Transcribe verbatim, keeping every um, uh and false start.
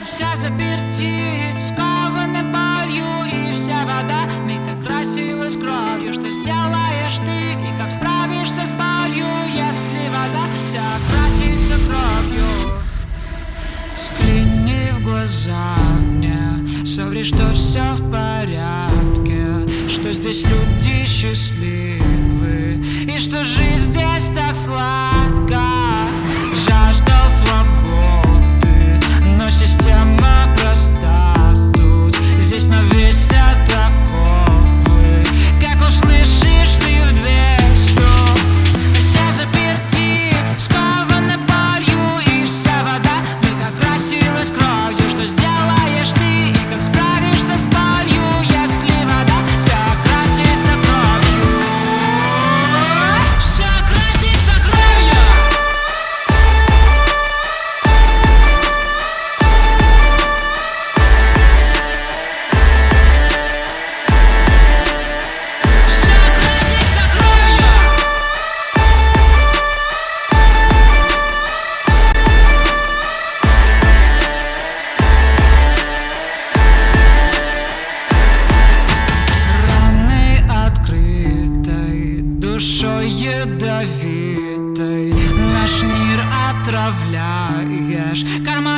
вся заперти, скована болью, и вся вода миг окрасилась кровью. Что сделаешь ты и как справишься с болью, если вода вся окрасится кровью? Взгляни в глаза мне, соври, что все в порядке, что здесь люди счастливы и что жизнь здесь так сладка. Жаждал свободы, но система проста тут. Здесь навесят оковы, как услышишь ты в дверь стук. Вся заперти, скована болью, и вся вода вмиг окрасилась кровью. Что сделаешь ты и как справишься с болью, если вода вся окрасится кровью? Все окрасится кровью. Все окрасится кровью. Раной открытой, душой ядовитой наш мир отравляешь. Карма